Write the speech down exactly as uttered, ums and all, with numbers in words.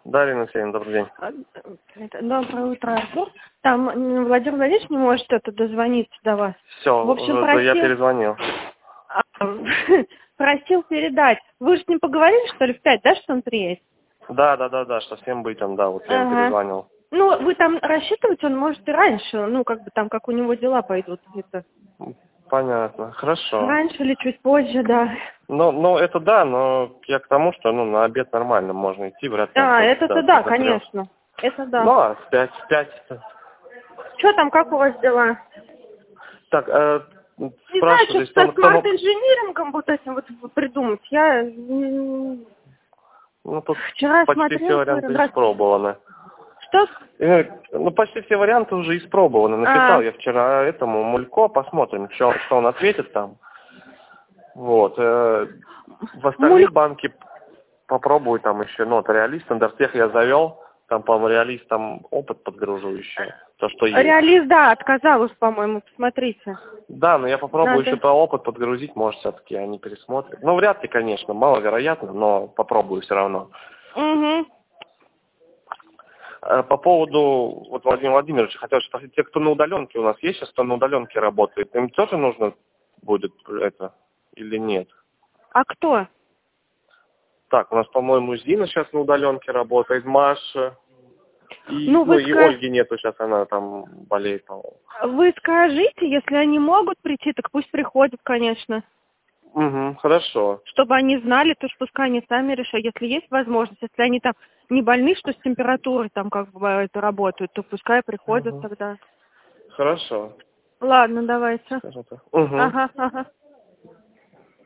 Да, Ирина Алексеевна, добрый день. А, это, Доброе утро, Артур. Там м, Владимир Владимирович не может это дозвониться до вас. Все, В общем, уже, да, я просил, перезвонил. а, просил передать. Вы же с ним поговорили, что ли, в пять, да, что он приедет? Да, да, да, да, что всем быть там, да, вот я ему Ага. перезвонил. Ну, вы там рассчитываете, он может и раньше, ну, как бы там, как у него дела пойдут где-то. Понятно, хорошо. Раньше или чуть позже, да. Ну, ну, это да, но я к тому, что, ну, на обед нормально можно идти, вряд ли он А, хочет, это-то да, да, посмотрел. конечно. Это да. Ну, а в пять, в пять. Что там, как у вас дела? Так, э, Не знаю, спрашивали, что что со он, кто мог... смарт-инжинирингом вот этим вот придумать. Я м, Ну, тут вчера почти все смотрела, варианты раз- испробованы. что? Э, Ну, почти все варианты уже испробованы. Написал А, я вчера этому Мулько, посмотрим, что, что он ответит там. Вот. э, В муль... остальные банки попробую там еще, ну, вот реалист, стандартех я завел, там, по-моему, реалист, там опыт подгружу еще, то, что есть. Реалист, да, отказалась, по-моему, посмотрите. Да, но я попробую Надо. еще про опыт подгрузить, может, все-таки они пересмотрят. Ну, вряд ли, конечно, маловероятно, но попробую все равно. Угу. Э, По поводу, вот Владимир Владимирович, хотел спросить, те, кто на удаленке у нас есть сейчас, кто на удаленке работает, им тоже нужно будет это или нет? А кто? Так, у нас, по-моему, Зина сейчас на удаленке работает, Маша, и, Ну, ну, вы, и ска... Ольги нету сейчас, она там болеет, по-моему. вы скажите, если они могут прийти, так пусть приходят, конечно. Угу, хорошо. Чтобы они знали, то что пускай они сами решают, если есть возможность, если они там не больны, что с температурой там как бы это работают, то пускай приходят Угу. тогда. Хорошо. Ладно, давайте. Скажи-ка. Угу. Ага, ага.